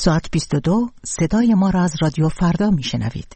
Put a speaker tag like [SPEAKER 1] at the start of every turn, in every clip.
[SPEAKER 1] ساعت 22 صدای ما را از رادیو فردا میشنوید.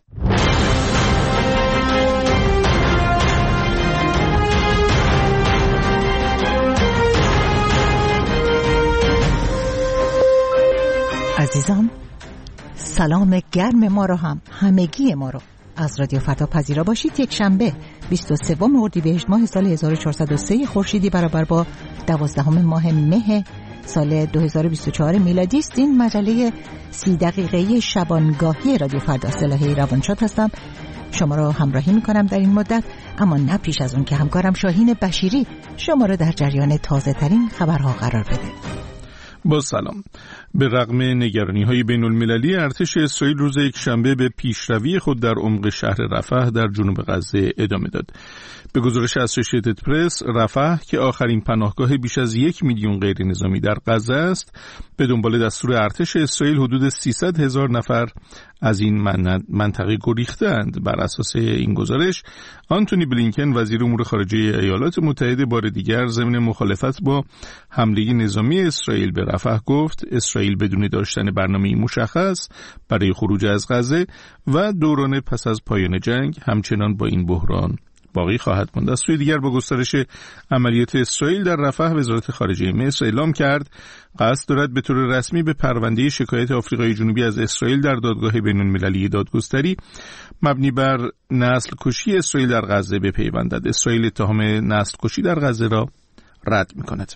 [SPEAKER 1] عزیزان، سلام گرم ما رو همگی ما رو از رادیو فردا پذیرا باشید. یک شنبه 23 اردیبهشت ماه سال 1403 خورشیدی برابر با 12 ماه مه سال 2024 میلادی است. این مجله 30 دقیقه‌ای شبانگاهی رادیو فردا اصطلاحی روانشاد هستم. شما رو همراهی میکنم در این مدت، اما نه پیش از اون که همکارم شاهین بشیری شما رو در جریان تازه ترین خبرها قرار بده.
[SPEAKER 2] با سلام. به رغم نگرانی‌های بین‌المللی، ارتش اسرائیل روز یکشنبه به پیشروی خود در عمق شهر رفح در جنوب غزه ادامه داد. به گزارش اسوسییتد پرس، رفح که آخرین پناهگاه بیش از 1 میلیون غیر نظامی در غزه است، به دنبال دستور ارتش اسرائیل حدود 300,000 نفر از این منطقه گریختند. بر اساس این گزارش، آنتونی بلینکن وزیر امور خارجه ایالات متحده بار دیگر ضمن مخالفت با حمله نظامی اسرائیل به رفح گفت اسرائیل بدون داشتن برنامه‌ای مشخص برای خروج از غزه و دوران پس از پایان جنگ همچنان با این بحران باقی خواهد ماند. از سوی دیگر با گسترش عملیات اسرائیل در رفح، وزارت خارجه مصر اعلام کرد قصد دارد به طور رسمی به پرونده شکایت آفریقای جنوبی از اسرائیل در دادگاه بین‌المللی دادگستری مبنی بر نسل کشی اسرائیل در غزه بپیوندد. اسرائیل اتهام نسل کشی در غزه را رد می‌کند.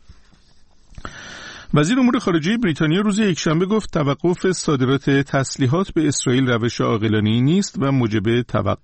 [SPEAKER 2] وزیر امور خارجه بریتانیا روز یکشنبه گفت توقف صادرات تسلیحات به اسرائیل روش عاقلانه‌ای نیست و موجب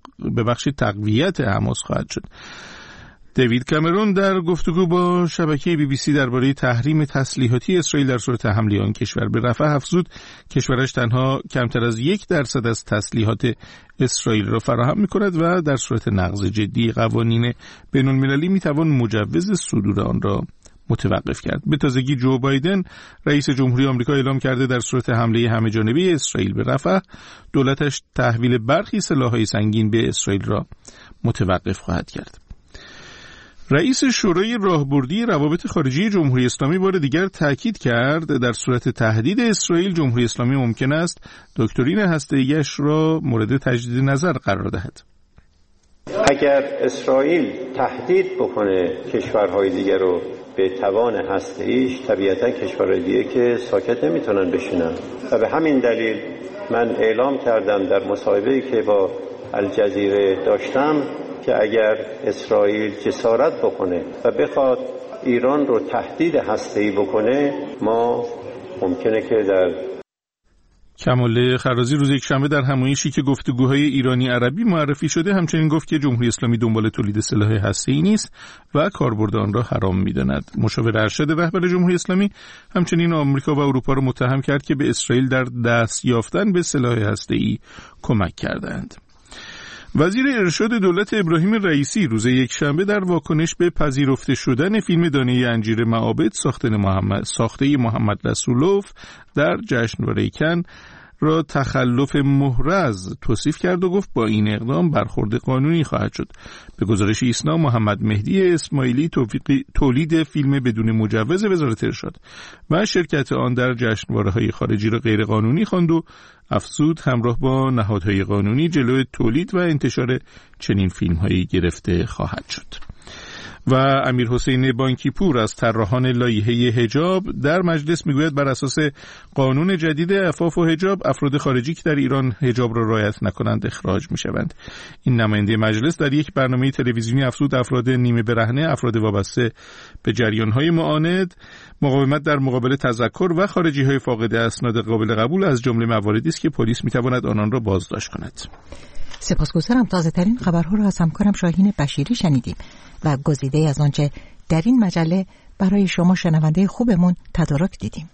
[SPEAKER 2] تقویت حماس خواهد شد. دیوید کامرون در گفتگو با شبکه BBC درباره تحریم تسلیحاتی اسرائیل در صورت حمله آن کشور به رفح افزود کشورش تنها کمتر از 1% از تسلیحات اسرائیل را فراهم می‌کند و در صورت نقض جدی قوانین بین‌المللی می‌توان مجوز صدور آن را متوقف کرد. به تازگی جو بایدن رئیس جمهوری آمریکا اعلام کرده در صورت حمله همه‌جانبه اسرائیل به رفح دولتش تحویل برخی سلاح‌های سنگین به اسرائیل را متوقف خواهد کرد. رئیس شورای راهبردی روابط خارجی جمهوری اسلامی بار دیگر تاکید کرد در صورت تهدید اسرائیل جمهوری اسلامی ممکن است دکترین هسته‌ایش را مورد تجدید نظر قرار دهد.
[SPEAKER 3] اگر اسرائیل تهدید بکنه کشورهای دیگر رو به توان هسته‌ایش، طبیعتا کشورهای دیگه که ساکت نمیتونن بشینن و به همین دلیل من اعلام کردم در مصاحبه‌ای که با الجزیره داشتم که اگر اسرائیل جسارت بکنه و بخواد ایران رو تهدید هسته‌ای بکنه، ما ممکنه که در
[SPEAKER 2] کمال خرازی روز یکشنبه در همایشی که گفتگوهای ایرانی عربی معرفی شده همچنین گفت که جمهوری اسلامی دنبال تولید سلاح هسته‌ای نیست و کاربرد آن را حرام می‌داند. مشاور ارشد رهبر جمهوری اسلامی همچنین آمریکا و اروپا را متهم کرد که به اسرائیل در دست یافتن به سلاح هسته‌ای کمک کردند. وزیر ارشاد دولت ابراهیم رئیسی روز یکشنبه در واکنش به پذیرفته شدن فیلم دانه انجیر معابد ساخته محمد رسولوف در جشنواره کن را تخلف محرز توصیف کرد و گفت با این اقدام برخورد قانونی خواهد شد. به گزارش ایسنا، محمد مهدی اسماعیلی تولید فیلم بدون مجوز وزارت ارشاد و شرکت آن در جشنواره‌های خارجی را غیر قانونی خواند و افزود همراه با نهادهای قانونی جلوی تولید و انتشار چنین فیلم‌هایی گرفته خواهد شد. و امیر حسین بانکیپور از طراحان لایحه حجاب در مجلس میگوید بر اساس قانون جدید عفاف و حجاب افراد خارجی که در ایران حجاب را رعایت نکنند اخراج میشوند. این نماینده مجلس در یک برنامه تلویزیونی افزود افراد نیمه برهنه، افراد وابسته به جریان‌های معاند، مقاومت در مقابل تذکر و خارجی‌های فاقد اسناد قابل قبول از جمله مواردی است که پلیس میتواند آنان را بازداشت کند.
[SPEAKER 1] سپاسگزارم. تازه ترین خبرها را از همکارم شاهین بشیری شنیدیم و گزیده از آنچه در این مجله برای شما شنونده خوبمون تدارک دیدیم.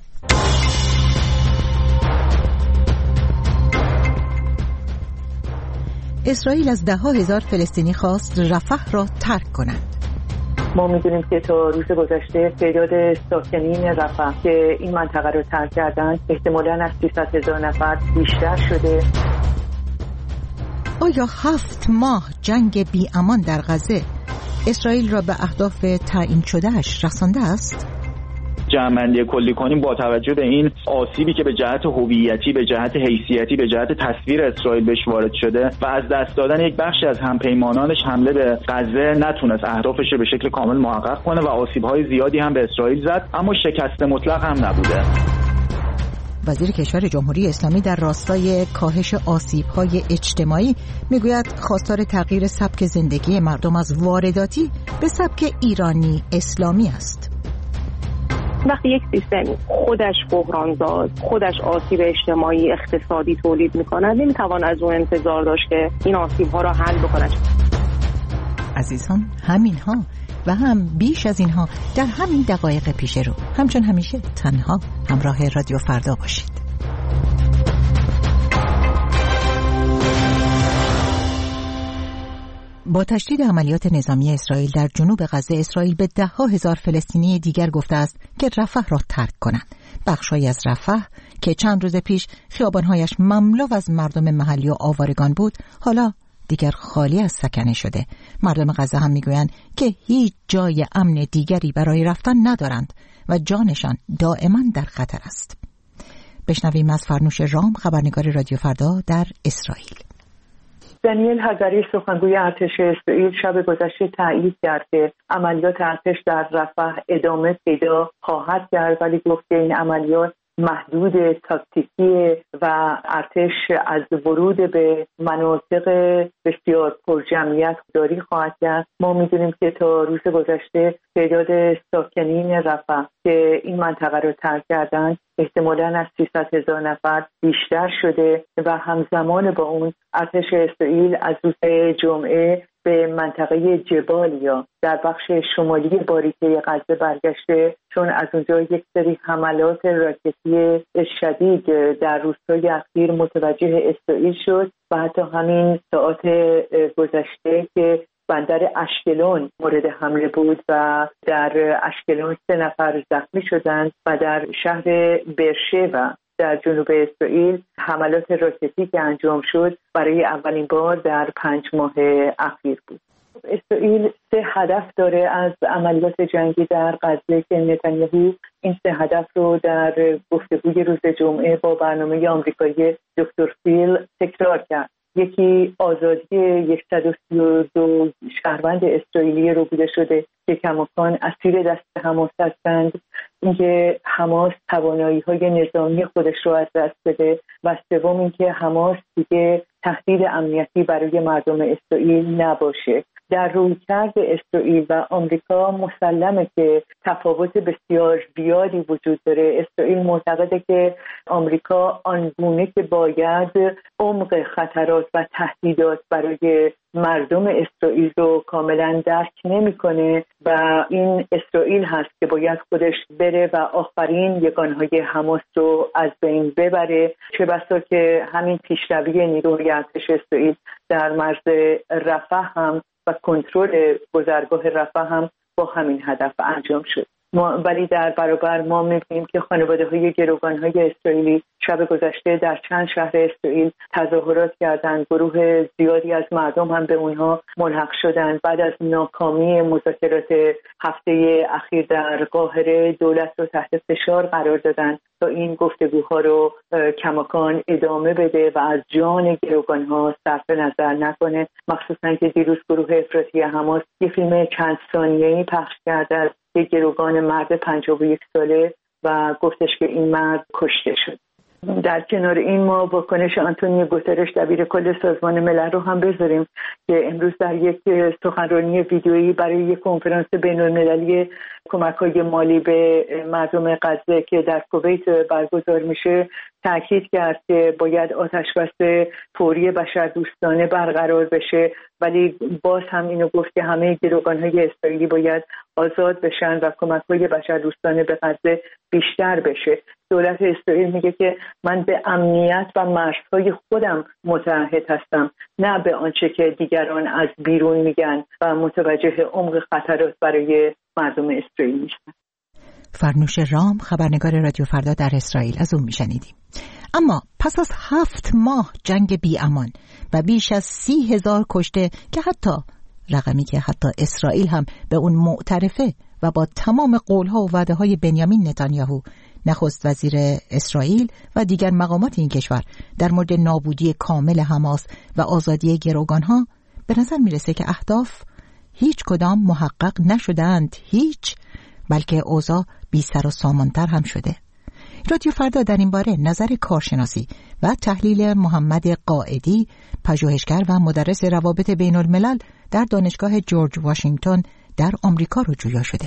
[SPEAKER 1] اسرائیل از 10,000 فلسطینی خواست رفح را ترک کنند.
[SPEAKER 4] ما می‌دونیم که تا روز گذشته تعداد ساکنین رفح که این منطقه را ترک کردند احتمالاً از 300,000 نفر بیشتر شده.
[SPEAKER 1] آیا 7 ماه جنگ بی امان در غزه اسرائیل را به اهداف تعیین شده‌اش رسانده است؟
[SPEAKER 5] جمع‌بندی کلی کنیم، با توجه به این آسیبی که به جهت هویتی، به جهت حیثیتی، به جهت تصویر اسرائیل بهش وارد شده و از دست دادن یک بخشی از همپیمانانش، حمله به غزه نتونست اهدافش رو به شکل کامل محقق کنه و آسیب‌های زیادی هم به اسرائیل زد، اما شکست مطلق هم نبوده.
[SPEAKER 1] وزیر کشور جمهوری اسلامی در راستای کاهش آسیب‌های اجتماعی میگوید خواستار تغییر سبک زندگی مردم از وارداتی به سبک ایرانی اسلامی است.
[SPEAKER 6] وقتی یک سیستم خودش بحرانزا، خودش آسیب اجتماعی اقتصادی تولید می‌کند، نمی‌توان از اون انتظار داشت که این آسیب‌ها را حل بکند.
[SPEAKER 1] عزیزان، همین‌ها و هم بیش از اینها در همین دقایق پیش رو همچون همیشه تنها همراه رادیو فردا باشید. با تشدید عملیات نظامی اسرائیل در جنوب غزه، اسرائیل به 10,000 فلسطینی دیگر گفته است که رفح را ترک کنند. بخشایی از رفح که چند روز پیش خیابان‌هایش مملو از مردم محلی و آوارگان بود، حالا دیگر خالی از سکنه شده. مردم غزه هم میگویند که هیچ جای امن دیگری برای رفتن ندارند و جانشان دائما در خطر است. بشنویم از فرنوش رام، خبرنگار رادیو فردا در اسرائیل.
[SPEAKER 4] دانیل هگاری، سخنگوی ارتش اسرائیل، شب گذشته تایید کرد که عملیات ارتش در رفح ادامه پیدا خواهد کرد، ولی گفت که این عملیات محدود تاکتیکی و ارتش از ورود به مناطق بسیار پرجمعیت داری خواهد کرد. ما می‌دونیم که تا روز گذشته تعداد ساکنین رفح که این منطقه رو ترک کردند احتمالاً از 300,000 نفر بیشتر شده و همزمان با اون ارتش اسرائیل از روز جمعه به منطقه جبالیا در بخش شمالی باریکه غزه برگشته، چون از اونجا یک سری حملات راکتی شدید در روزهای اخیر متوجه اسرائیل شد و حتی همین ساعات گذشته که بندر اشکلون مورد حمله بود و در اشکلون 3 نفر زخمی شدند و در شهر برشوا در جنوب اسرائیل حملات راکتی که انجام شد برای اولین بار در 5 ماه اخیر بود. اسرائیل 3 هدف داره از عملیات جنگی در غزه که نتانیاهو این 3 هدف رو در گفتگوی روز جمعه با برنامه آمریکایی دکتر فیل تکرار کرد. یکی آزادی 132 شهروند اسرائیلی رو بوده شده که کماکان اسیر دست حماس هستند، اینکه حماس توانایی‌های نظامی خودش رو از دست بده و سوم اینکه حماس دیگه تهدید امنیتی برای مردم اسرائیل نباشه. در رویکرد اسرائیل و آمریکا مسلمه که تفاوت بسیار زیادی وجود داره. اسرائیل معتقده که آمریکا آنگونه که باید عمق خطرات و تهدیدات برای مردم اسرائیل رو کاملا درک نمی‌کنه و این اسرائیل هست که باید خودش بره و آخرین یگانهای حماس رو از بین ببره، چه بسا که همین پیشروی نیروی ارتش اسرائیل در مرز رفح هم و کنترل گذرگاه رفح هم با همین هدف انجام شد. ولی در برابر ما می‌بینیم که خانواده‌های گروگان‌های اسرائیلی شب گذشته در چند شهر اسرائیل تظاهرات کردند. گروه زیادی از مردم هم به اونها ملحق شدند. بعد از ناکامی مذاکرات هفته اخیر در قاهره دولت رو تحت فشار قرار دادند تا این گفتگوها رو کماکان ادامه بده و از جان گروگان‌ها صرف نظر نکنه. مخصوصاً که دیروز گروه افراطی حماس یه فیلم چند ثانیه‌ای پخش کرده از یک گروگان مرد 51 ساله و گفتش که این مرد کشته شد. در کنار این ما واکنش آنتونیو گوترش دبیر کل سازمان ملل رو هم بذاریم که امروز در یک سخنرانی ویدیویی برای یک کنفرانس بین‌المللی کمک‌های مالی به مردم غزه که در کویت برگزار میشه تاکید کرد که باید آتشبس فوری بشردوستانه برقرار بشه، ولی باز هم اینو گفت که همه گروگان‌های اسرائیلی باید آزاد بشن و کمک‌های بشردوستانه به غزه بیشتر بشه. دولت اسرائیل میگه که من به امنیت و مرزهای خودم متعهد هستم، نه به آنچه که دیگران از بیرون میگن و متوجه عمق خطرات برای مردم اسرائیل میشن.
[SPEAKER 1] فرنوش رام، خبرنگار رادیو فردا در اسرائیل، از اون میشنیدیم. اما پس از 7 ماه جنگ بی امان و بیش از 30,000 کشته که حتی رقمی که حتی اسرائیل هم به اون معترفه و با تمام قولها و وعده‌های بنیامین نتانیاهو نخست وزیر اسرائیل و دیگر مقامات این کشور در مورد نابودی کامل حماس و آزادی گروگانها، به نظر میرسه که اهداف هیچ کدام محقق نشدند، بلکه اوضاع بی سر و سامان‌تر هم شده. رادیو فردا در این باره نظر کارشناسی و تحلیل محمد قائدی، پژوهشگر و مدرس روابط بین الملل در دانشگاه جورج واشنگتن در آمریکا رو جویا شده.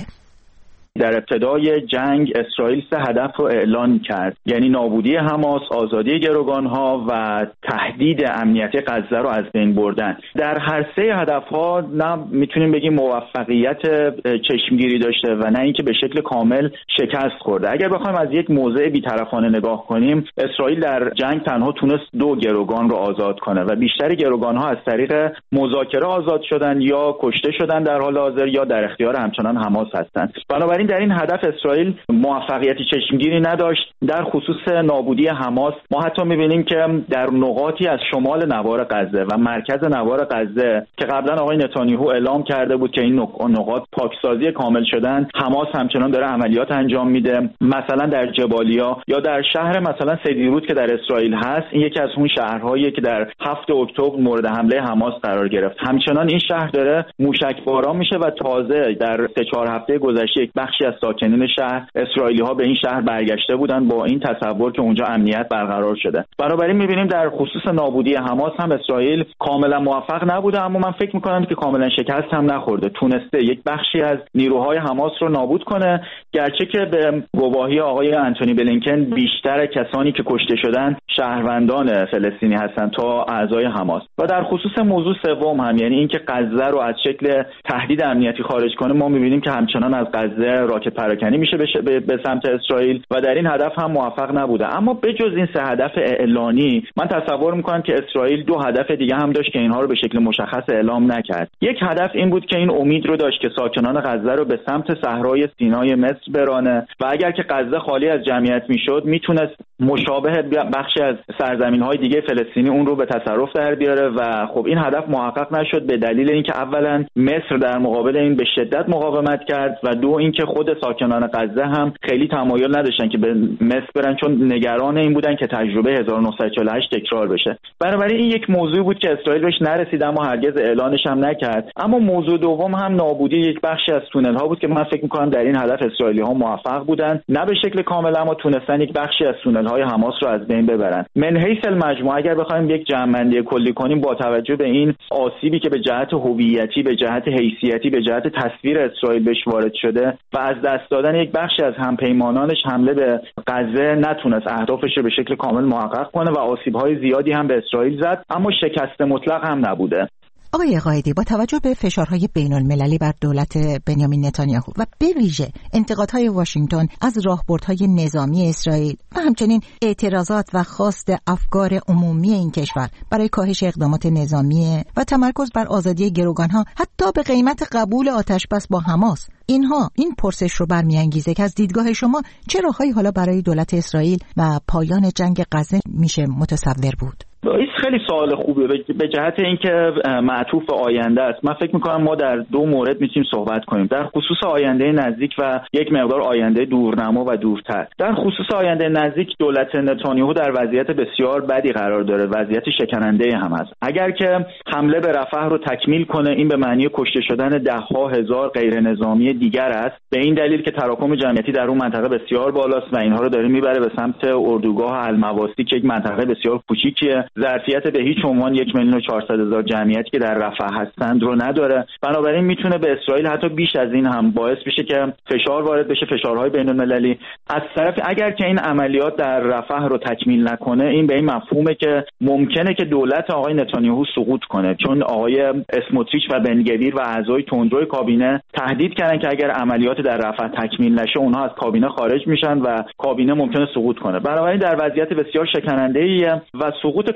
[SPEAKER 5] در ابتدای جنگ اسرائیل 3 هدف رو اعلان کرد، یعنی نابودی حماس، آزادی گروگانها و تهدید امنیتی غزه رو از بین بردن. در هر 3 هدف‌ها نه میتونیم بگیم موفقیت چشمگیری داشته و نه اینکه به شکل کامل شکست خورده. اگر بخوایم از یک موضع بی‌طرفانه نگاه کنیم، اسرائیل در جنگ تنها تونست 2 گروگان رو آزاد کنه و بیشتر گروگانها از طریق مذاکره آزاد شدن یا کشته شدن در حال حاضر یا در اختیار همچنان حماس هستند. بنابراین در این هدف اسرائیل موفقیت چشمگیری نداشت. در خصوص نابودی حماس ما حتی می‌بینیم که در نقاطی از شمال نوار غزه و مرکز نوار غزه که قبلا آقای نتانیاهو اعلام کرده بود که این نقاط پاکسازی کامل شدن، حماس همچنان داره عملیات انجام میده. مثلا در جبالیا یا در شهر مثلا سدیروت که در اسرائیل هست، این یکی از اون شهرهایی که در 7 اکتبر مورد حمله حماس قرار گرفت. همچنان این شهر داره موشکباران میشه و تازه در 3-4 هفته گذشته یک بخشی از ساکنین شهر اسرائیلی‌ها به این شهر برگشته بودند با این تصور که اونجا امنیت برقرار شده. بنابراین می‌بینیم در خصوص نابودی حماس هم اسرائیل کاملا موفق نبوده، اما من فکر می‌کنم که کاملا شکست هم نخورده. تونسته یک بخشی از نیروهای حماس رو نابود کنه، گرچه که به گواهی آقای آنتونی بلینکن بیشتر کسانی که کشته شدن شهروندان فلسطینی هستند تا اعضای حماس. و در خصوص موضوع سوم هم، یعنی اینکه غزه رو از شکل تهدید امنیتی خارج کنه، ما می‌بینیم که همچنان از غزه راکت پراکنی میشه به سمت اسرائیل و در این هدف هم موفق نبوده. اما بجز این 3 هدف اعلانی، من تصور میکنم که اسرائیل 2 هدف دیگه هم داشت که اینها رو به شکل مشخص اعلام نکرد. یک هدف این بود که این امید رو داشت که ساکنان غزه رو به سمت صحرای سینای مصر برانه و اگر که غزه خالی از جمعیت میشد میتونست مشابه بخشی از سرزمین‌های دیگه فلسطینی اون رو به تصرف در بیاره و خب این هدف محقق نشد به دلیل اینکه اولا مصر در مقابل این به شدت مقاومت کرد و دو اینکه خود ساکنان غزه هم خیلی تمایل نداشتن که به مصر برن، چون نگران این بودن که تجربه 1948 تکرار بشه. بنابراین این یک موضوع بود که اسرائیل بهش نرسید اما هرگز اعلانش هم نکرد. اما موضوع دوم هم نابودی یک بخشی از تونل ها بود که من فکر می‌کنم در این هدف اسرائیلی ها موفق بودن، نه به شکل کامل اما تونستن یک بخشی از تونل های حماس رو از بین ببرن. من حیث المجموع اگر بخوایم یک جمع‌بندی کلی کنیم، با توجه به این آسیبی که به جهت هویتی، به جهت حیثیتی، به جهت تصویر اسرائیل بهش وارد شده و از دست دادن یک بخشی از همپیمانانش، حمله به غزه نتونست اهدافش رو به شکل کامل محقق کنه و آسیب‌های زیادی هم به اسرائیل زد، اما شکست مطلق هم نبوده.
[SPEAKER 1] آقای قائدی، با توجه به فشارهای بین المللی بر دولت بنیامین نتانیاهو و به ویژه انتقادهای واشنگتن از راهبردهای نظامی اسرائیل و همچنین اعتراضات و خواست افکار عمومی این کشور برای کاهش اقدامات نظامی و تمرکز بر آزادی گروگانها حتی به قیمت قبول آتشبس با حماس، این پرسش رو برمیانگیزه که از دیدگاه شما چه راههایی حالا برای دولت اسرائیل و پایان جنگ غزه میشه متصور بود؟
[SPEAKER 5] این خیلی سوال خوبه به جهت اینکه معطوف به آینده است. من فکر می‌کنم ما در 2 مورد میتونیم صحبت کنیم، در خصوص آینده نزدیک و یک مقدار آینده دورنما و دورتر. در خصوص آینده نزدیک دولت نتانیاهو در وضعیت بسیار بدی قرار داره، وضعیت شکننده هم است. اگر که حمله به رفح رو تکمیل کنه، این به معنی کشته شدن 10,000 هزار غیر نظامی دیگر است، به این دلیل که تراکم جمعیتی در اون منطقه بسیار بالاست و اینها رو داره میبره به سمت اردوگاه المواسی که یک منطقه بسیار کوچیکیه، ظرفیت به هیچ عنوان 1,400,000 جمعیتی که در رفح هستند رو نداره. بنابراین میتونه به اسرائیل حتی بیش از این هم باعث بشه که فشار وارد بشه، فشارهای بین‌المللی. از طرف اگر که این عملیات در رفح رو تکمیل نکنه، این به این مفهومه که ممکنه که دولت آقای نتانیاهو سقوط کنه، چون آقای اسموتریچ و بنگویر و اعضای تندروی کابینه تهدید کردن که اگر عملیات در رفح تکمیل نشه اونها از کابینه خارج میشن و کابینه ممکنه سقوط کنه. بنابراین در وضعیت بسیار شکننده‌ایه و سقوط کابینه به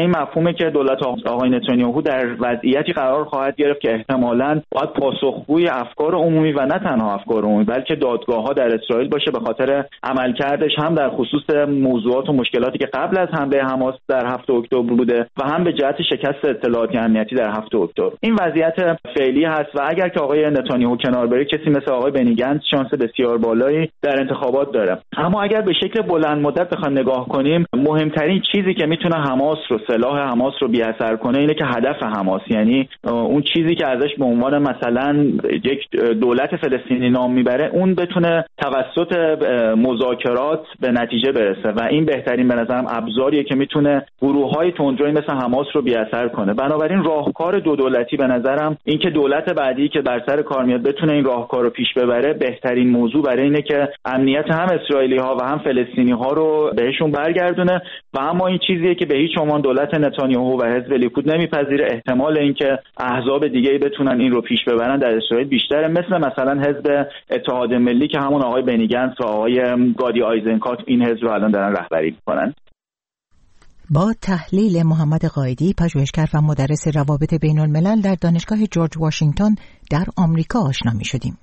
[SPEAKER 5] این مفهومه که دولت آقای نتانیاهو در وضعیتی قرار خواهد گرفت که احتمالاً باید پاسخگوی افکار عمومی و نه تنها افکار عمومی بلکه دادگاه‌ها در اسرائیل باشه به خاطر عملکردش هم در خصوص موضوعات و مشکلاتی که قبل از حمله حماس در 7 اکتبر بوده و هم به جهت شکست اطلاعاتی امنیتی در 7 اکتبر. این وضعیت فعلی هست و اگر که آقای نتانیاهو کنار بره کسی مثل آقای بنی گنتس شانس بسیار بالایی در انتخابات داره. اما اگر به شکل بلند مدت بخوایم نگاه کنیم، مهمترین چیزی که میتونه حماس رو، سلاح حماس رو بی‌اثر کنه اینه که هدف حماس، یعنی اون چیزی که ازش به عنوان مثلا یک دولت فلسطینی نام میبره، اون بتونه توسط مذاکرات به نتیجه برسه و این بهترین به نظرم ابزاریه که میتونه گروه‌های تندروی مثل حماس رو بی‌اثر کنه. بنابراین راهکار دو دولتی به نظرم این که دولت بعدی که بر سر کار میاد بتونه این راهکار رو پیش ببره، بهترین موضوع برای اینه که امنیت هم اسرائیلی‌ها و هم فلسطینی‌ها رو بهشون برگردونه و اما این چیزیه که به هیچ عنوان دولت نتانیاهو و حزب لیکود نمیپذیره. احتمال اینکه احزاب دیگه‌ای بتونن این رو پیش ببرن در اسرائیل بیشتره، مثلا حزب اتحاد ملی که همون آقای بنی گنتس و آقای گادی آیزنکات این حزب رو الان دارن رهبری می‌کنن.
[SPEAKER 1] با تحلیل محمد قائدی، پژوهشگر و مدرس روابط بین الملل در دانشگاه جورج واشنگتن در آمریکا آشنا می‌شدیم.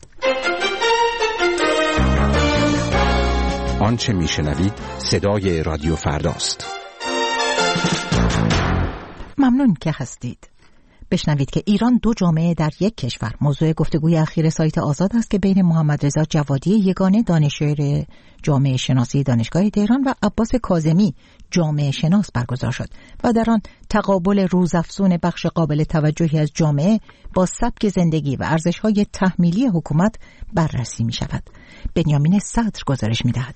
[SPEAKER 7] آنچه میشنوید صدای رادیو فرداست.
[SPEAKER 1] ممنون که هستید. بشنوید که ایران دو جامعه در یک کشور موضوع گفتگوی اخیر سایت آزاد است که بین محمد رضا جوادی یگانه دانشیار جامعه شناسی دانشگاه تهران و عباس کاظمی جامعه شناس برگزار شد و در آن تقابل روزافزون بخش قابل توجهی از جامعه با سبک زندگی و ارزش‌های تحمیلی حکومت بررسی می‌شود. بنیامین صدر گزارش می‌دهد.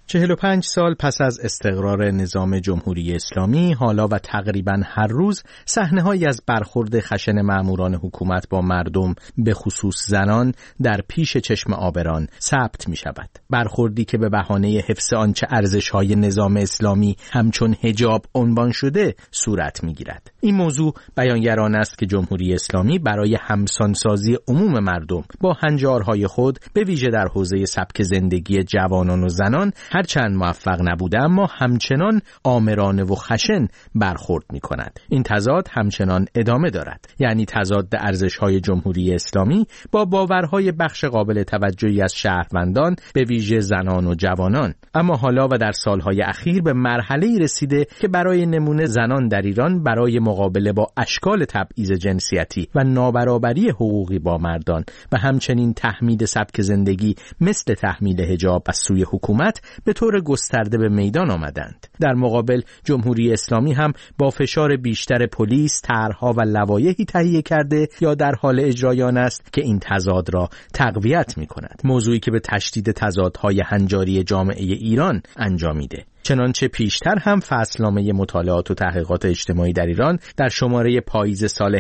[SPEAKER 8] 45 سال پس از استقرار نظام جمهوری اسلامی، حالا و تقریباً هر روز صحنه‌هایی از برخورد خشن مأموران حکومت با مردم، به خصوص زنان، در پیش چشم آبران ثبت می‌شود. برخوردی که به بهانه حفظ آنچه ارزش‌های نظام اسلامی همچون حجاب عنوان شده صورت می‌گیرد. این موضوع بیانگران است که جمهوری اسلامی برای همسانسازی عموم مردم با هنجارهای خود، به ویژه در حوزه سبک زندگی جوانان و زنان، هرچند موفق نبوده اما همچنان آمرانه و خشن برخورد می کند. این تضاد همچنان ادامه دارد، یعنی تضاد ارزش‌های جمهوری اسلامی با باورهای بخش قابل توجهی از شهروندان، به ویژه زنان و جوانان. اما حالا و در سالهای اخیر به مرحله‌ای رسیده که برای نمونه زنان در ایران برای مقابله با اشکال تبعیض جنسیتی و نابرابری حقوقی با مردان و همچنین تحمید سبک زندگی مثل تحمیل حجاب از سوی حکومت به طور گسترده به میدان آمدند. در مقابل جمهوری اسلامی هم با فشار بیشتر پلیس طرح‌ها و لوایحی تهیه کرده یا در حال اجرای آن است که این تضاد را تقویت می‌کند، موضوعی که به تشدید تضادهای هنجاری جامعه ایران انجامیده. چنانچه پیشتر هم فصلنامه مطالعات و تحقیقات اجتماعی در ایران در شماره پاییز سال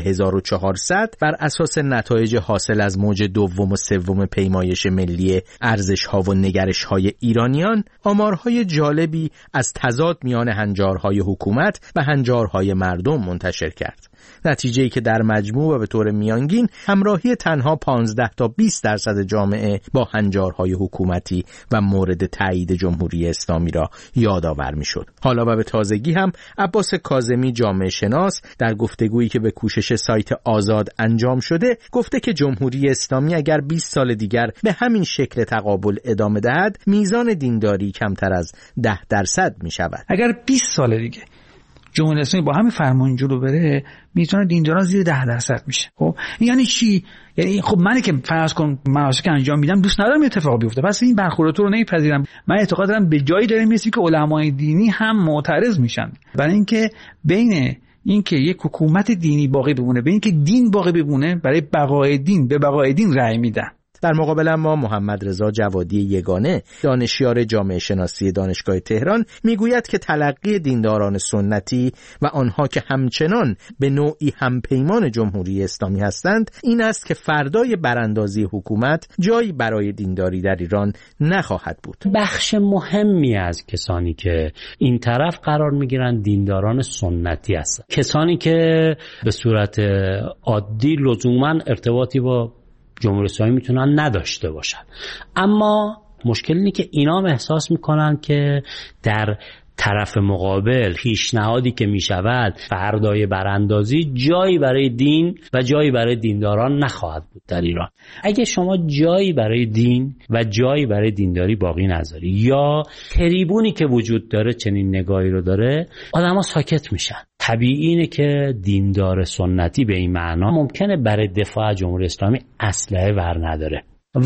[SPEAKER 8] 1400 بر اساس نتایج حاصل از موج دوم و سوم پیمایش ملی ارزش‌ها و نگرش‌های ایرانیان آمارهای جالبی از تضاد میان هنجارهای حکومت و هنجارهای مردم منتشر کرد. نتیجه‌ای که در مجموع و به طور میانگین همراهی تنها 15 تا 20% جامعه با هنجارهای حکومتی و مورد تایید جمهوری اسلامی را یادآور می‌شد. حالا و به تازگی هم عباس کاظمی جامعه شناس در گفتگویی که به کوشش سایت آزاد انجام شده گفته که جمهوری اسلامی اگر 20 سال دیگر به همین شکل تقابل ادامه دهد، میزان دینداری کمتر از 10% می‌شود.
[SPEAKER 9] اگر 20 سال دیگه جمهوری اسلامی با همین فرمانجو رو بره، میتونه دینداران زیر 10% میشه. خب یعنی چی؟ یعنی خب من که فرض کن مناسک انجام میدم دوست ندارم اتفاق بیفته، پس این برخورد رو نمیپذیرم. من اعتقاد دارم به جایی داریم میرسیم که علمای دینی هم معترض میشن، برای اینکه بین اینکه یک حکومت دینی باقی بمونه به اینکه دین باقی بمونه، برای بقای دین به بقای دین رأی میدن.
[SPEAKER 8] در مقابل اما محمد رضا جوادی یگانه دانشیار جامعه شناسی دانشگاه تهران میگوید که تلقی دینداران سنتی و آنها که همچنان به نوعی همپیمان جمهوری اسلامی هستند این است که فردای براندازی حکومت جایی برای دینداری در ایران نخواهد بود.
[SPEAKER 10] بخش مهمی از کسانی که این طرف قرار میگیرند دینداران سنتی هستند، کسانی که به صورت عادی لزوما ارتباطی با جمهوری اسلامی میتونن نداشته باشن، اما مشکل اینه که اینا احساس میکنن که در طرف مقابل پیشنهادی که میشود فردای براندازی جایی برای دین و جایی برای دینداران نخواهد بود در ایران. اگه شما جایی برای دین و جایی برای دینداری باقی نذاری یا تریبونی که وجود داره چنین نگاهی رو داره، آدما ساکت میشن. طبیعی اینه که دیندار سنتی به این معنا ممکنه برای دفاع از جمهوری اسلامی اسلحه ور نداره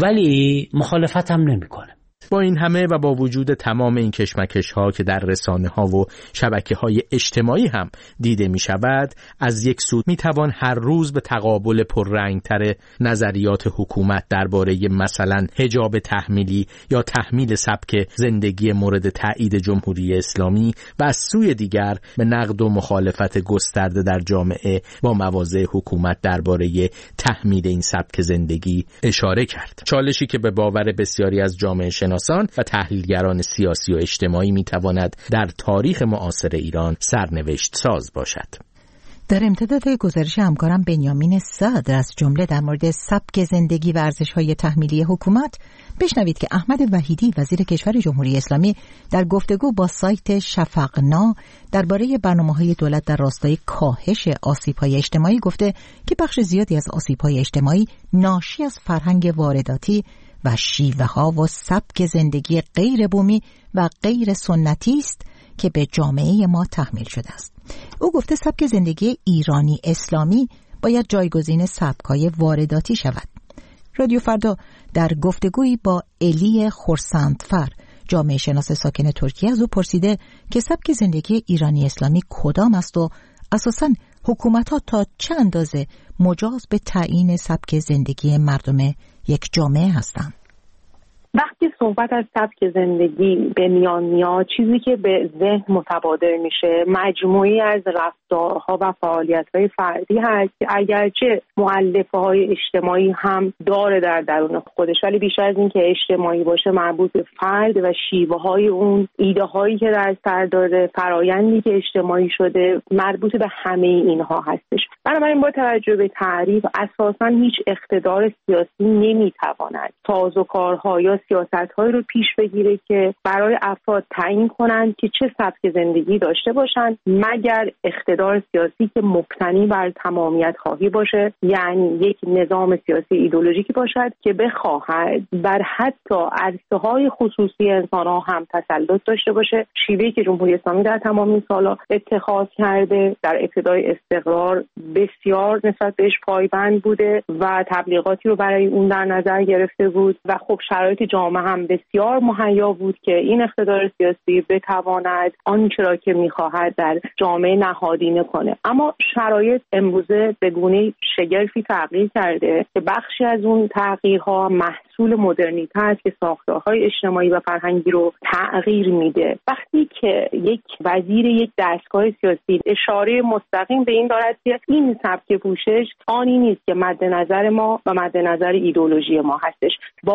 [SPEAKER 10] ولی مخالفت هم نمیکنه.
[SPEAKER 8] با این همه و با وجود تمام این کشمکش‌ها که در رسانه‌ها و شبکه‌های اجتماعی هم دیده می‌شود، از یک سو می‌توان هر روز به تقابل پررنگ‌تر نظریات حکومت درباره مثلا حجاب تحمیلی یا تحمیل سبک زندگی مورد تایید جمهوری اسلامی و از سوی دیگر به نقد و مخالفت گسترده در جامعه با مواضع حکومت درباره تحمیل این سبک زندگی اشاره کرد. چالشی که به باور بسیاری از جامعه شناسان و تحلیلگران سیاسی و اجتماعی میتواند در تاریخ معاصر ایران سرنوشت ساز باشد.
[SPEAKER 1] در امتداد گزارش همکارم بنیامین صدر از جمله در مورد سبک زندگی و ارزش‌های تحمیلی حکومت بشنوید که احمد وحیدی وزیر کشور جمهوری اسلامی در گفتگو با سایت شفقنا درباره برنامه‌های دولت در راستای کاهش آسیب‌های اجتماعی گفته که بخش زیادی از آسیب‌های اجتماعی ناشی از فرهنگ وارداتی و شیوه‌ها و سبک زندگی غیر بومی و غیر سنتی است که به جامعه ما تحمیل شده است. او گفته سبک زندگی ایرانی اسلامی باید جایگزین سبک‌های وارداتی شود. رادیو فردا در گفتگویی با الی خورسندفر جامعه شناس ساکن ترکیه از او پرسیده که سبک زندگی ایرانی اسلامی کدام است و اساساً حکومت‌ها تا چه اندازه مجاز به تعیین سبک زندگی مردم یک جامعه هستند.
[SPEAKER 6] وقتی صحبت از سبک زندگی به میان میاد، چیزی که به ذهن متبادر میشه مجموعی از رفتارها و فعالیت‌های فردی هست که اگرچه مؤلفه‌های اجتماعی هم داره در درون خودش، ولی بیشتر از این که اجتماعی باشه مربوط به فرد و شیوه‌های اون، ایده‌هایی که در سر داره، فرایندی که اجتماعی شده، مربوط به همه اینها هستش. بنابراین با توجه به تعریف اساساً هیچ اقتدار سیاسی نمیتواند سازوکارها یا سیاست‌هایی رو پیش بگیره که برای افراد تعیین کنند که چه سبک زندگی داشته باشند، مگر اقتدار سیاسی که مبتنی بر تمامیت خواهی باشه، یعنی یک نظام سیاسی ایدئولوژیکی باشد که بخواهد بر حتی عرصه‌های خصوصی انسان‌ها هم تسلط داشته باشه. شیوهی که جمهوری اسلامی در تمام این سال‌ها اتخاذ کرده در ابتدای استقرار بسیار نسبت بهش پایبند بوده و تبلیغاتی رو برای اون در نظر گرفته بود و خب شرایط جامعه هم بسیار مهیا بود که این اقتدار سیاسی بتواند آنچه را که می‌خواهد در جامعه نهادینه کنه. اما شرایط امروزه به گونه شگرفی تغییر کرده که بخشی از اون تغییرها محصول مدرنیته است که ساختارهای اجتماعی و فرهنگی رو تغییر میده. وقتی که یک وزیر یک دستگاه سیاسی اشاره مستقیم به این دارد که این سبک پوشش آنی نیست که مد نظر ما و مد نظر ایدئولوژی ما هستش،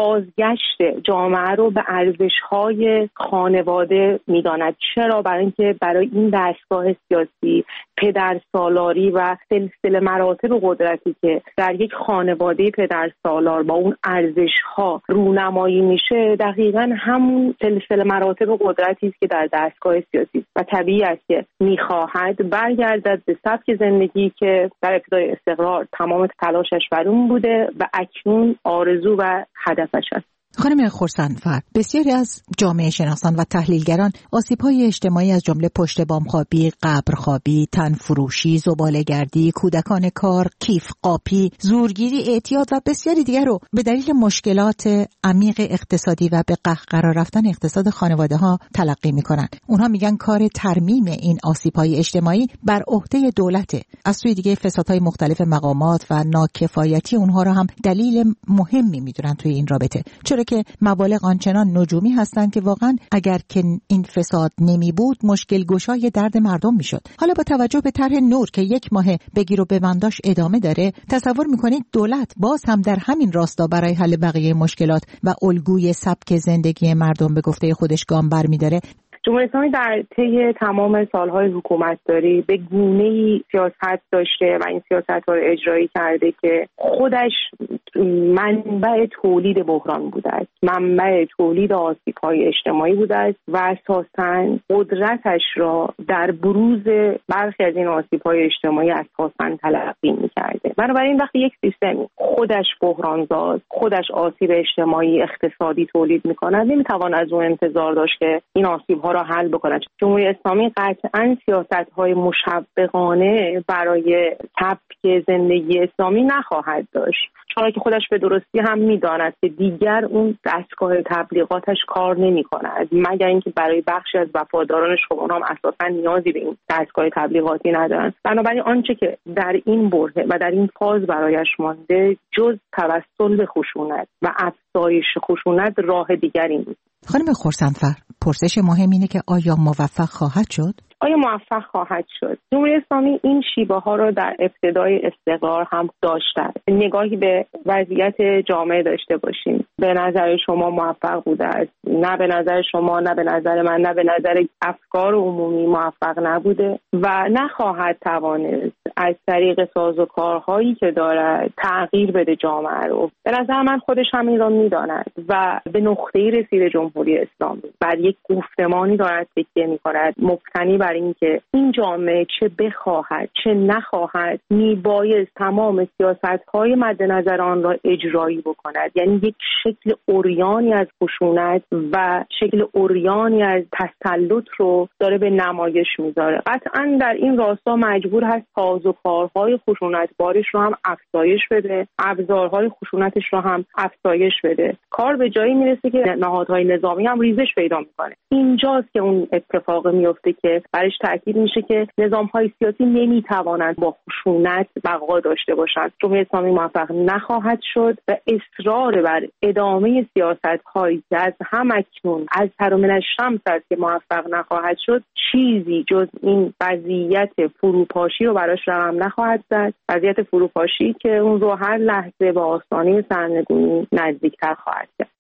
[SPEAKER 6] بازگشت جامعه رو به ارزش‌های خانواده می‌داند. چرا؟ برای اینکه برای این دستگاه سیاسی پدرسالاری و سلسله مراتب قدرتی که در یک خانواده پدرسالار با اون ارزش‌ها رونمایی میشه دقیقاً همون سلسله مراتب قدرتی است که در دستگاه سیاسی و طبیعی است که می‌خواهد برگردد به سبک زندگی که در ابتدای استقرار تمام تلاشش بر اون بوده و اکنون آرزو و هدفش است.
[SPEAKER 1] خانم خورسندفر، بسیاری از جامعه شناسان و تحلیلگران آسیب‌های اجتماعی از جمله پشت بامخوابی، قبرخوابی، تنفروشی، زباله‌گردی، کودکان کار، کیف قاپی، زورگیری، اعتیاد و بسیاری دیگر رو به دلیل مشکلات عمیق اقتصادی و به قهقرا رفتن اقتصاد خانواده‌ها تلقی می‌کنند. اونها میگن کار ترمیم این آسیب‌های اجتماعی بر عهده دولته. از سوی دیگه فسادهای مختلف مقامات و ناکفایتی اونها رو هم دلیل مهمی می‌دونن توی این رابطه. چرا که مبالغ آنچنان نجومی هستند که واقعا اگر که این فساد نمی بود مشکل گشای درد مردم میشد. حالا با توجه به طرح نور که 1 ماه بگیر و ببنداش ادامه داره، تصور میکنید دولت باز هم در همین راستا برای حل بقیه مشکلات و الگوی سبک زندگی مردم به گفته خودش گام برمی‌داره؟
[SPEAKER 6] جمهوری اسلامی در طی تمام سالهای حکومتداری به گونه‌ای سیاست داشته و این سیاست‌ها رو اجرایی کرده که خودش منبع تولید بحران بوده است، منبع تولید آسیب‌های اجتماعی بوده است و اساساً قدرتش را در بروز برخی از این آسیب‌های اجتماعی اساساً تلقی می‌کرده. بنابراین وقتی یک سیستمی خودش بحران‌زا، خودش آسیب اجتماعی اقتصادی تولید می‌کند، نمی‌توان از اون انتظار داشت که این آسیب‌ها را حل بکند. جمهوری اسلامی قطعاً سیاست‌های مشوقانه برای سبک زندگی اسلامی نخواهد داشت، چرا که خودش به درستی هم می‌داند که دیگر اون دستگاه تبلیغاتش کار نمی‌کند، مگر اینکه برای بخشی از وفادارانش خب اونها هم اساساً نیازی به این دستگاه تبلیغاتی ندارن. بنابراین آنچه که در این برهه و در این فاز برایش مانده جز توسل به خشونت و افزایش خشونت راه دیگری نیست.
[SPEAKER 1] خانم خرسندفر، پرسش مهم اینه که آیا موفق خواهد شد؟
[SPEAKER 6] آیا موفق خواهد شد؟ جمهوری اسلامی این شیوه ها را در ابتدای استقرار هم داشته. نگاهی به وضعیت جامعه داشته باشیم. به نظر شما موفق بوده است؟ نه به نظر شما، نه به نظر من، نه به نظر افکار عمومی موفق نبوده و نخواهد توانست از طریق سازوکارهایی که دارد تغییر بده جامعه رو. به نظر من خودش همین را می‌داند و به نقطه‌ای رسیده جمهوری اسلامی بر یک گفتمانی دارد تکیه می‌کند مبتنی بر اینکه این جامعه چه بخواهد چه نخواهد میبایست تمام سیاست‌های مد نظر آن را اجرایی بکند. یعنی یک شکل عریانی از خشونت و شکل عریانی از تسلط رو داره به نمایش میذاره. قطعاً در این راستا مجبور هست سازوکارهای خشونتبارش رو هم افزایش بده، ابزارهای خشونتش رو هم افزایش بده. کار به جایی میرسه که نهادهای نظامی هم ریزش پیدا میکنه. اینجاست که اون اتفاق میفته که برش تاکید میشه که نظام‌های سیاسی نمیتوانند با خشونت بقا داشته باشند. جمهوری اسلامی موفق نخواهد شد و اصرار بر ادامه سیاست‌هایی که از همکنون از ترمن الشمس است که موفق نخواهد شد، چیزی جز این وضعیت فروپاشی رو براش رقم نخواهد زد. وضعیت فروپاشی که اون رو هر لحظه به آستانه سرنگونی نزدیکتر خواهد کرد.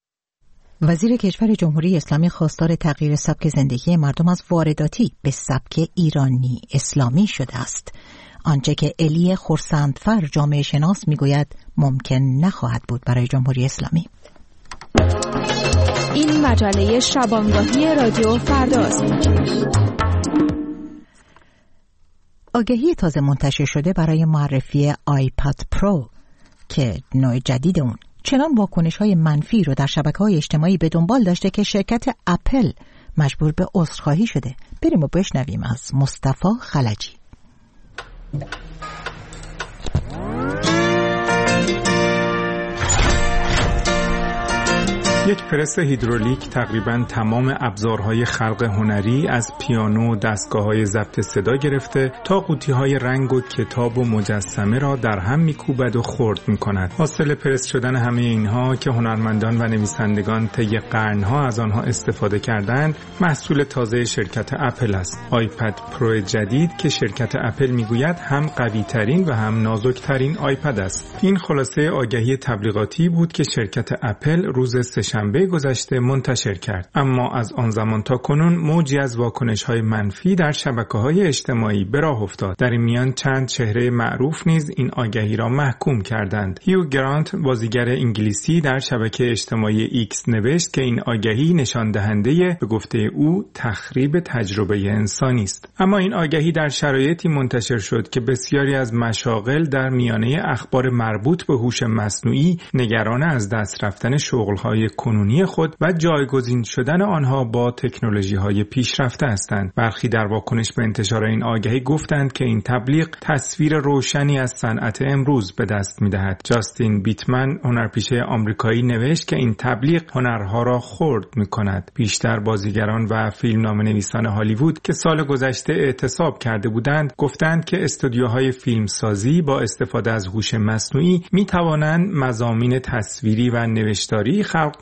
[SPEAKER 1] وزیر کشور جمهوری اسلامی خواستار تغییر سبک زندگی مردم از وارداتی به سبک ایرانی اسلامی شده است. آنچه که الی خرسندفر جامعه شناس میگوید ممکن نخواهد بود برای جمهوری اسلامی.
[SPEAKER 11] این مجله شبانگاهی رادیو فرداست.
[SPEAKER 1] آگهی تازه منتشر شده برای معرفی آیپد پرو که نوع جدید اون چنان واکنش‌های منفی رو در شبکه‌های اجتماعی به دنبال داشته که شرکت اپل مجبور به عذرخواهی شده. بریم و بشنویم از مصطفی خلجی.
[SPEAKER 12] یک پرس هیدرولیک تقریباً تمام ابزارهای خلق هنری از پیانو و دستگاه‌های ضبط صدا گرفته تا قوطی‌های رنگ و کتاب و مجسمه را در هم می‌کوبد و خرد می‌کند. حاصل پرس شدن همه اینها که هنرمندان و نویسندگان طی قرن‌ها از آنها استفاده کردند، محصول تازه شرکت اپل است. آیپد پرو جدید که شرکت اپل می‌گوید هم قوی‌ترین و هم نازک‌ترین آیپد است. این خلاصه آگهی تبلیغاتی بود که شرکت اپل روز شنبه گذشته منتشر کرد. اما از آن زمان تا کنون موجی از واکنش‌های منفی در شبکه‌های اجتماعی به راه افتاد. در این میان چند چهره معروف نیز این آگهی را محکوم کردند. هیو گرانت، بازیگر انگلیسی، در شبکه اجتماعی ایکس نوشت که این آگهی نشان دهنده به گفته او تخریب تجربه انسانی است. اما این آگهی در شرایطی منتشر شد که بسیاری از مشاغل در میانه اخبار مربوط به هوش مصنوعی نگران از دست رفتن شغل‌های کنونی خود و جایگزین شدن آنها با تکنولوژی‌های پیشرفته هستند. برخی در واکنش به انتشار این آگهی گفتند که این تبلیغ تصویر روشنی از صنعت امروز به دست می‌دهد. جاستین بیتمن، هنرپیشه آمریکایی، نوشت که این تبلیغ هنرها را خرد می‌کند. بیشتر بازیگران و فیلمنامه‌نویسان هالیوود که سال گذشته اعتصاب کرده بودند، گفتند که استودیوهای فیلمسازی با استفاده از هوش مصنوعی می‌توانند مضامین تصویری و نوشتاری خلق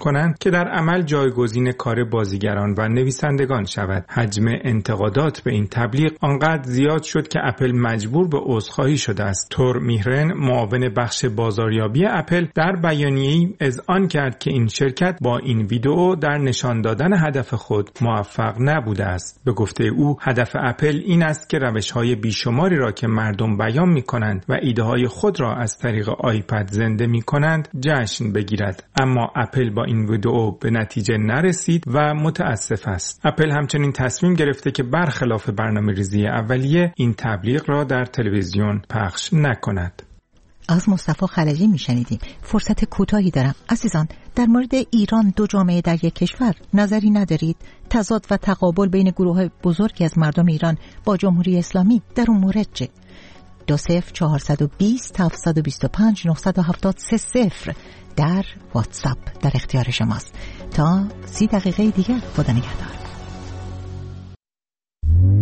[SPEAKER 12] کنند که در عمل جایگزین کار بازیگران و نویسندگان شود. حجم انتقادات به این تبلیغ آنقدر زیاد شد که اپل مجبور به عذرخواهی شده است. تور میهرن، معاون بخش بازاریابی اپل، در بیانیه‌ای اذعان کرد که این شرکت با این ویدئو در نشان دادن هدف خود موفق نبوده است. به گفته او هدف اپل این است که روش‌های بیشماری را که مردم بیان می‌کنند و ایده‌های خود را از طریق آیپد زنده می‌کنند جشن بگیرد. اما اپل با این ویدئو به نتیجه نرسید و متاسف است. اپل همچنین تصمیم گرفته که برخلاف برنامه‌ریزی اولیه این تبلیغ را در تلویزیون پخش نکند.
[SPEAKER 1] از مصطفی خلجی میشنیدیم. فرصت کوتاهی دارم. عزیزان، در مورد ایران دو جامعه در یک کشور نظری ندارید؟ تضاد و تقابل بین گروه بزرگی از مردم ایران با جمهوری اسلامی در اون مورد چه؟ 20420 725 973 در واتساپ در اختیار شماست. تا 30 دقیقه دیگر. خدا نگهدار.